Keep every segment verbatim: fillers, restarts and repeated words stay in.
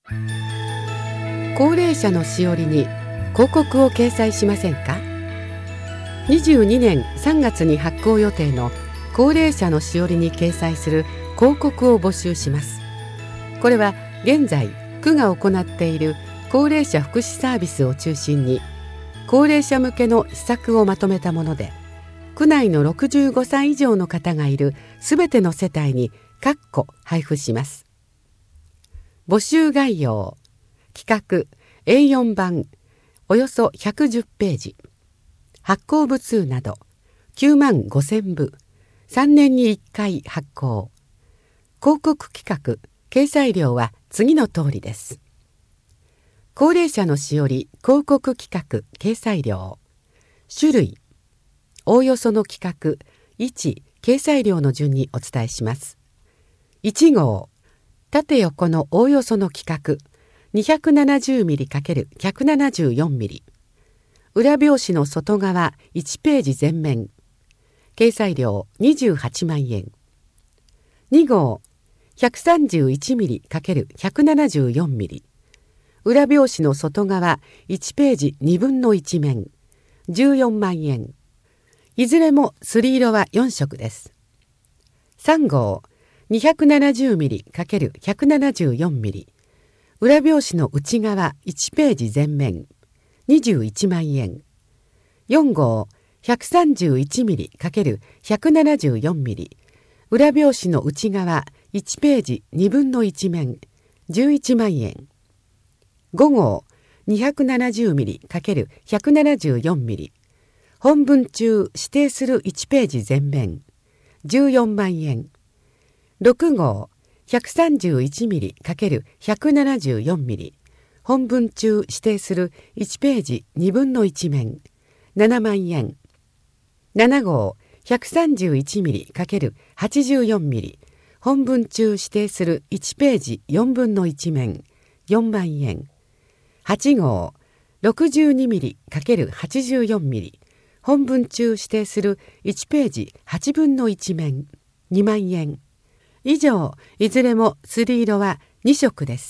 高齢者のしおりに広告を掲載しませんか？にじゅうにねんさんがつに発行予定の高齢者のしおりに掲載する広告を募集します。これは現在区が行っている高齢者福祉サービスを中心に高齢者向けの施策をまとめたもので、区内のろくじゅうごさい以上の方がいるすべての世帯に各個配布します。募集概要、企画 エーよん 版およそひゃくじゅっページ、発行部数などきゅうまんごせんぶ、さんねんにいっかい発行。広告企画、掲載料は次の通りです。高齢者のしおり広告企画掲載料。種類、おおよその企画、いち、掲載料の順にお伝えします。いち号、縦横のおおよその企画、にひゃくななじゅうミリかけるひゃくななじゅうよんミリ。裏表紙の外側いちページ全面。掲載料にじゅうはちまんえん。に号、ひゃくさんじゅういちミリかけるひゃくななじゅうよんミリ。裏表紙の外側いちページにぶんのいち面。じゅうよんまんえん。いずれもすり色はよん色です。さん号、にひゃくななじゅうミリかけるひゃくななじゅうよんミリ。裏表紙の内側いちページ全面。にじゅういちまんえん。よん号、ひゃくさんじゅういちミリかけるひゃくななじゅうよんミリ。裏表紙の内側いちページにぶんのいち面。じゅういちまんえん。ご号、にひゃくななじゅうミリかけるひゃくななじゅうよんミリ。本文中指定するいちページ全面。じゅうよんまんえん。ろく号、ひゃくさんじゅういちミリかけるひゃくななじゅうよんミリ。本文中指定するいちページにぶんのいち面。ななまんえん。なな号、ひゃくさんじゅういちミリかけるはちじゅうよんミリ。本文中指定するいちページよんぶんのいち面。よんまんえん。はち号、ろくじゅうにミリかけるはちじゅうよんミリ。本文中指定するいちページはちぶんのいち面。にまんえん。以上、いずれもすり色はに色です。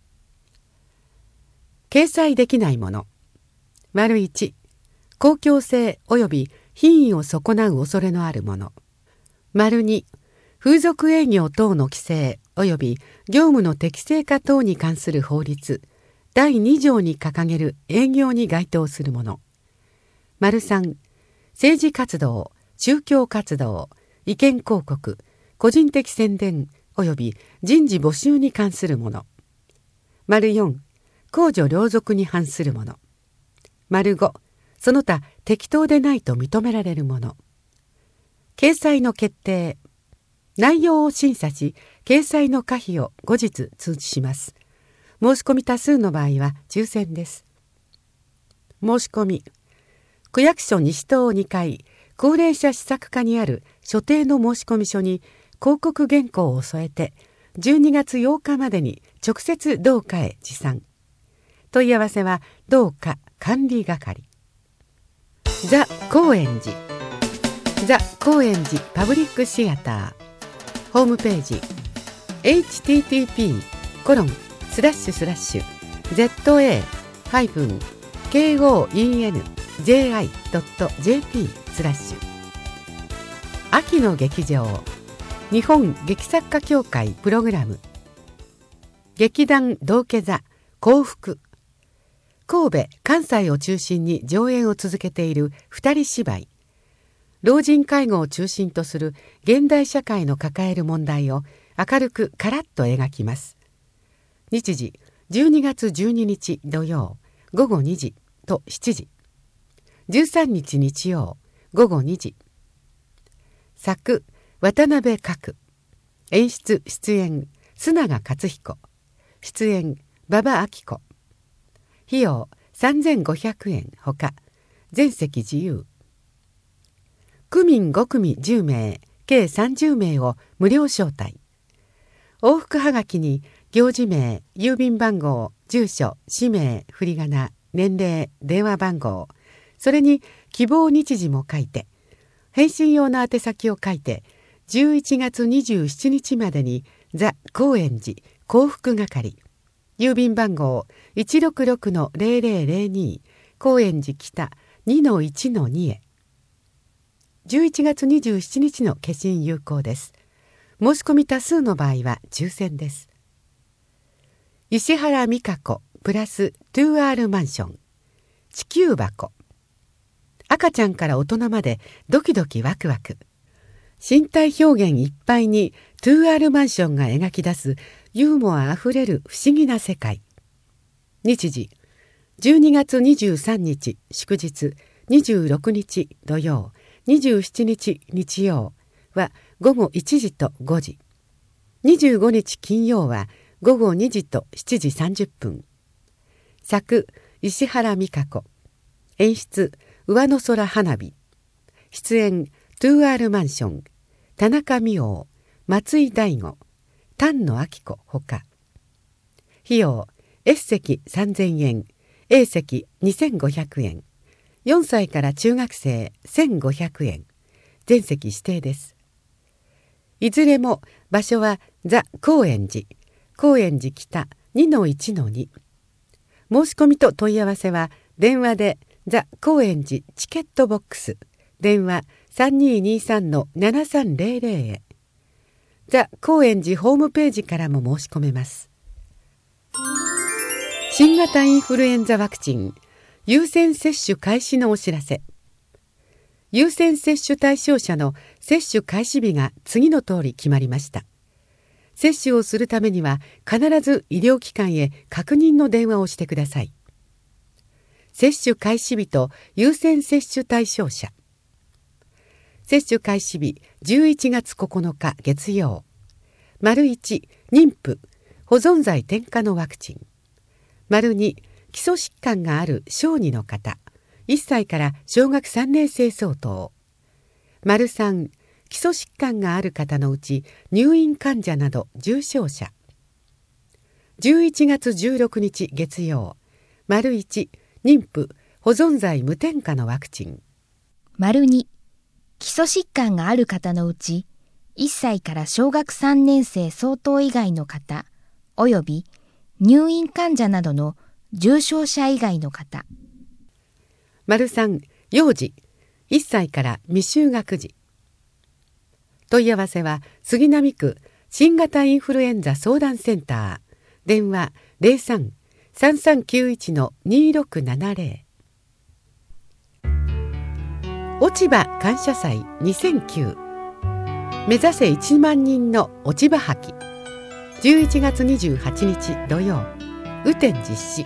掲載できないもの。丸いち、公共性及び品位を損なう恐れのあるもの。丸に、風俗営業等の規制及び業務の適正化等に関する法律だいに条に掲げる営業に該当するもの。丸さん、政治活動、宗教活動、意見広告、個人的宣伝及び人事募集に関するもの。丸よん、公序良俗に反するもの。丸ご、その他適当でないと認められるもの。掲載の決定。内容を審査し、掲載の可否を後日通知します。申し込み多数の場合は抽選です。申し込み。区役所西棟にかい、高齢者施策課にある所定の申込書に広告原稿を添えて、じゅうにがつようかまでに直接同課へ持参。問い合わせは同課管理係。ザ・高円寺。ザ・高円寺パブリックシアター。ホームページ エイチティーティーピーコロンスラッシュスラッシュゼットエーハイフンケーオーイーエヌジェーアイドットジェーピー スラッシュ。秋の劇場、日本劇作家協会プログラム。劇団道化座幸福。神戸、関西を中心に上演を続けている二人芝居。老人介護を中心とする現代社会の抱える問題を明るくカラッと描きます。日時じゅうにがつじゅうににち土曜ごごにじとしちじ、じゅうさんにち日曜ごごにじ。作渡辺角、演出出演須永克彦、出演馬場明子。費用さんぜんごひゃくえんほか全席自由。区民ごくみじゅうめい計さんじゅうめいを無料招待。往復はがきに行事名、郵便番号、住所、氏名、振り仮名、年齢、電話番号、それに希望日時も書いて、返信用の宛先を書いて、じゅういちがつにじゅうしちにちまでにザ・高円寺幸福係郵便番号 いちろくろくのゼロゼロゼロに 高円寺北 にのいちのに へ。じゅういちがつにじゅうしちにちの消印有効です。申し込み多数の場合は抽選です。石原美香子プラス ツーアール マンション地球箱。赤ちゃんから大人までドキドキワクワク。身体表現いっぱいに ツーアール マンションが描き出すユーモアあふれる不思議な世界。日時じゅうにがつにじゅうさんにち祝日、にじゅうろくにち土曜、にじゅうしちにち日曜はごごいちじとごじ、にじゅうごにち金曜はごごにじとしちじさんじゅっぷん。作石原美香子、演出上野空花火、出演 ツーアール マンション田中美桜、松井大吾、丹野明子ほか。費用 S 席さんぜんえん、A 席にせんごひゃくえん、よんさいから中学生せんごひゃくえん、全席指定です。いずれも場所はザ・高円寺、高円寺北 にのいちのに。申し込みと問い合わせは電話でザ・高円寺チケットボックス、電話 さんにーにーさんのななさんゼロゼロ へ。ザ・高円寺ホームページからも申し込めます。新型インフルエンザワクチン優先接種開始のお知らせ。優先接種対象者の接種開始日が次の通り決まりました。接種をするためには必ず医療機関へ確認の電話をしてください。接種開始日と優先接種対象者。接種開始日じゅういちがつここのか月曜。丸いち、妊婦、保存剤添加のワクチン。丸に、基礎疾患がある小児の方、いっさいから小学さんねんせい相当。丸さん、基礎疾患がある方のうち入院患者など重症者。じゅういちがつじゅうろくにち月曜。丸いち、妊婦、保存剤無添加のワクチン。 丸に、基礎疾患がある方のうちいっさいから小学さんねんせい相当以外の方、および入院患者などの重症者以外の方。 丸さん、幼児、いっさいから未就学児。問い合わせは杉並区新型インフルエンザ相談センター、電話 ゼロさん さんさんきゅういち のにろくななゼロ。落ち葉感謝祭にせんきゅう、目指せいちまんにんの落ち葉履き。じゅういちがつにじゅうはちにち土曜、雨天実施。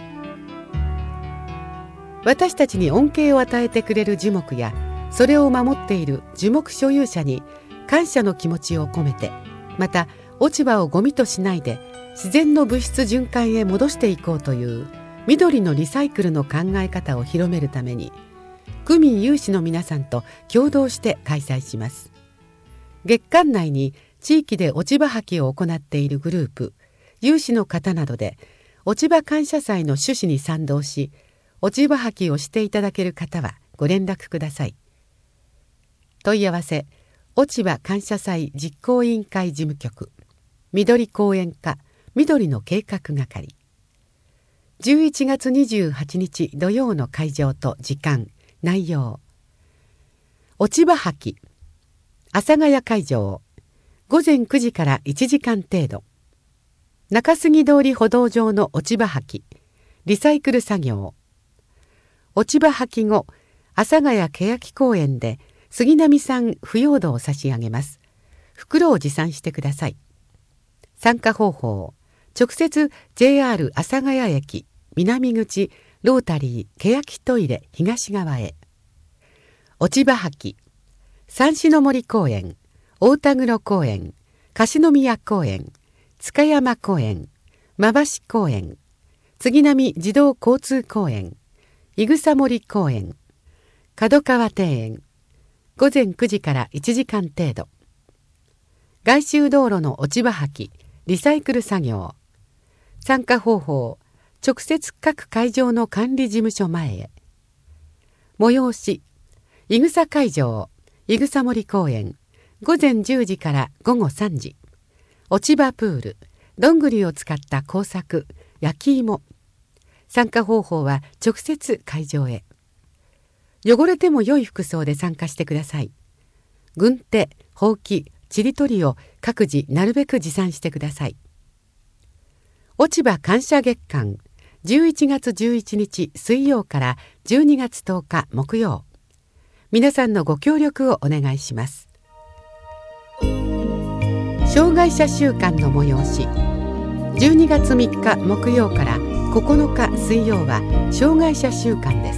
私たちに恩恵を与えてくれる樹木やそれを守っている樹木所有者に感謝の気持ちを込めて、また落ち葉をゴミとしないで自然の物質循環へ戻していこうという緑のリサイクルの考え方を広めるために、区民有志の皆さんと共同して開催します。月間内に地域で落ち葉履きを行っているグループ、有志の方などで落ち葉感謝祭の趣旨に賛同し、落ち葉履きをしていただける方はご連絡ください。問い合わせ、落ち葉感謝祭実行委員会事務局、緑公園課緑の計画係。じゅういちがつにじゅうはちにち土曜の会場と時間、内容。落ち葉履き、阿佐ヶ谷会場、ごぜんくじからいちじかん程度。中杉通り歩道上の落ち葉履き、リサイクル作業。落ち葉履き後、阿佐ヶ谷欅公園で杉並産腐葉土を差し上げます。袋を持参してください。参加方法、直接 ジェイアール 阿佐ヶ谷駅南口ロータリー欅トイレ東側へ。落ち葉履き、三種の森公園、大田黒公園、樫宮公園、塚山公園、馬橋公園、杉並児童交通公園、いぐさ森公園、角川庭園。ごぜんくじからいちじかん程度。外周道路の落ち葉履き、リサイクル作業。参加方法、直接各会場の管理事務所前へ。催し、いぐさ会場、いぐさ森公園、ごぜんじゅうじからごごさんじ。落ち葉プール、どんぐりを使った工作、 焼き芋。参加方法は直接会場へ。汚れても良い服装で参加してください。軍手、ほうき、ちりとりを各自なるべく持参してください。落ち葉感謝月間、じゅういちがつじゅういちにち水曜からじゅうにがつとおか木曜。皆さんのご協力をお願いします。障害者週間の催し。じゅうにがつみっか木曜からここのか水曜は障害者週間です。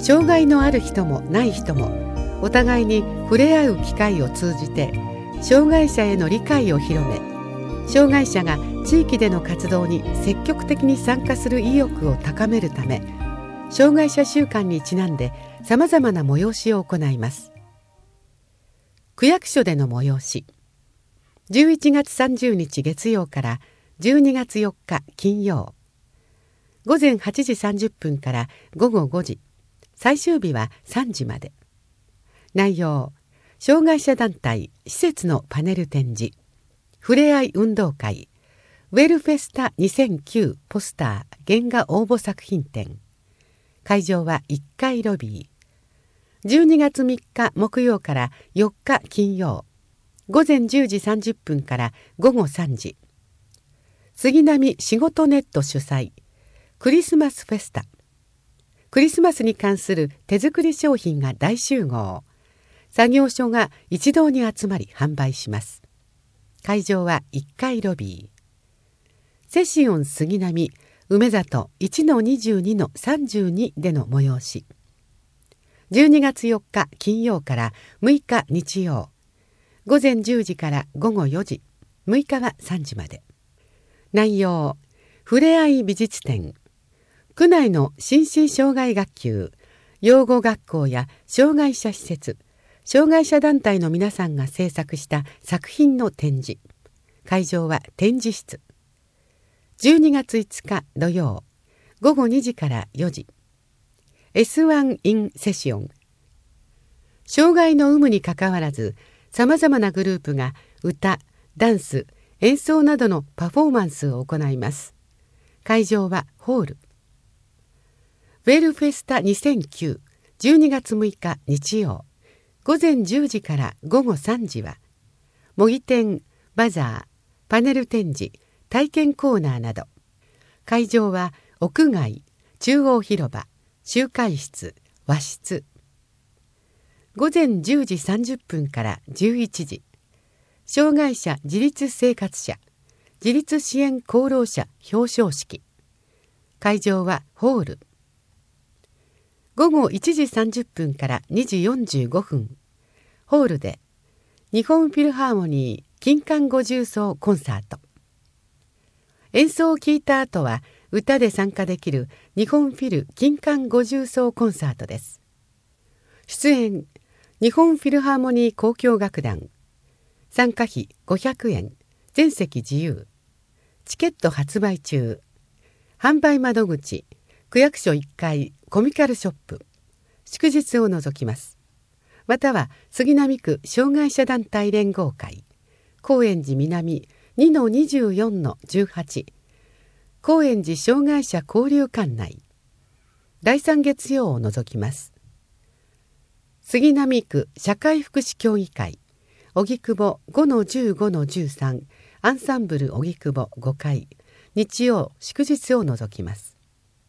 障害のある人もない人もお互いに触れ合う機会を通じて障害者への理解を広め、障害者が地域での活動に積極的に参加する意欲を高めるため、障害者週間にちなんでさまざまな催しを行います。区役所での催し。じゅういちがつさんじゅうにち月曜からじゅうにがつよっか金曜。午前はちじさんじゅっぷんからごごごじ、最終日はさんじまで。内容、障害者団体施設のパネル展示、ふれあい運動会、ウェルフェスタにせんきゅうポスター原画応募作品展。会場はいっかいロビー。じゅうにがつみっか木曜からよっか金曜。午前じゅうじさんじゅっぷんからごごさんじ。杉並仕事ネット主催、クリスマスフェスタ。クリスマスに関する手作り商品が大集合。作業所が一堂に集まり販売します。会場はいっかいロビー。セシオン杉並梅里 いちのにじゅうにのさんじゅうに での催し。じゅうにがつよっか金曜からむいか日曜。午前じゅうじからごごよじ、むいかはさんじまで。内容、ふれあい美術展。区内の心身障害学級、養護学校や障害者施設、障害者団体の皆さんが制作した作品の展示。会場は展示室。じゅうにがついつか土曜、ごごにじからよじ。エスワン in セション。障害の有無にかかわらず、さまざまなグループが歌、ダンス、演奏などのパフォーマンスを行います。会場はホール。ウェルフェスタにせんきゅう、じゅうにがつむいか日曜。午前じゅうじからごごさんじは、模擬店、バザー、パネル展示、体験コーナーなど。会場は屋外、中央広場、集会室、和室。午前じゅうじさんじゅっぷんからじゅういちじ。障害者自立生活者、自立支援功労者表彰式。会場はホール。ごごいちじさんじゅっぷんからにじよんじゅうごふん。ホールで日本フィルハーモニー金管五重奏コンサート。演奏を聴いた後は歌で参加できる日本フィル金管五重奏コンサートです。出演、日本フィルハーモニー交響楽団。参加費ごひゃくえん、全席自由。チケット発売中。販売窓口、区役所いっかいコミカルショップ。祝日を除きます。または杉並区障害者団体連合会、高円寺南 にのにじゅうよんのじゅうはち、高円寺障害者交流館内。だいさん月曜を除きます。杉並区社会福祉協議会、荻窪 ごのじゅうごのじゅうさん、アンサンブル荻窪ごかい、日曜祝日を除きます。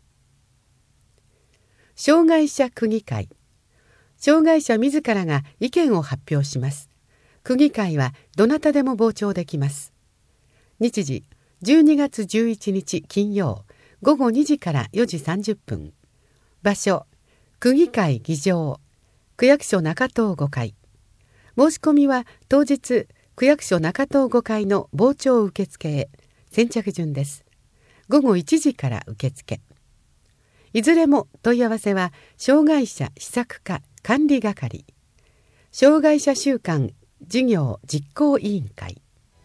障害者区議会。障害者自らが意見を発表します。区議会はどなたでも傍聴できます。日時、じゅうにがつじゅういちにち金曜、ごごにじからよじさんじゅっぷん。場所、区議会議場、区役所中東ごかい。申し込みは当日、区役所中東ごかいの傍聴受付へ。先着順です。ごごいちじから受付。いずれも問い合わせは障害者施策課管理係、障害者週間事業実行委員会。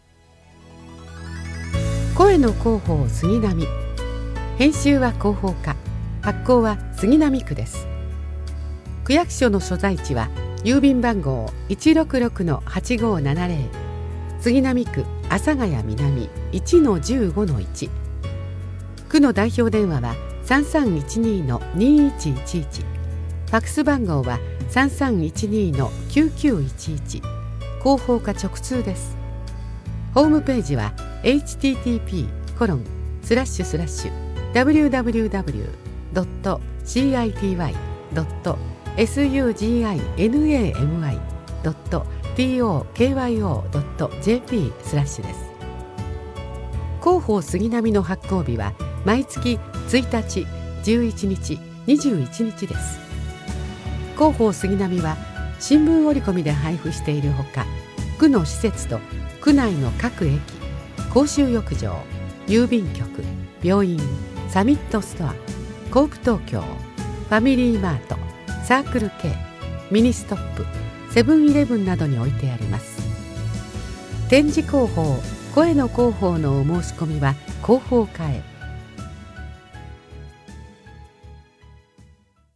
声の広報杉並。編集は広報課、発行は杉並区です。区役所の所在地は郵便番号 いちろくろくのはちごーななぜろ、杉並区阿佐ヶ谷南 いちのじゅうごのいち。 区の代表電話は さんさんいちに の にいちいちいち、ファックス番号は さんさんいちに の きゅうきゅういちいち、広報課直通です。ホームページは エイチティーティーピーコロンスラッシュスラッシュダブリューダブリューダブリュードットシーアイティーワイドットエスユージーアイエヌエーエムアイドットティーオーケーワイオードットジェーピースラッシュです。広報杉並の発行日は毎月ついたち、じゅういちにち、にじゅういちにちです。広報杉並は新聞折り込みで配布しているほか、区の施設と区内の各駅、公衆浴場、郵便局、病院、サミットストア、コープ東京、ファミリーマート、サークル系、ミニストップ、セブンイレブンなどに置いてあります。展示広報、声の広報のお申し込みは広報課へ。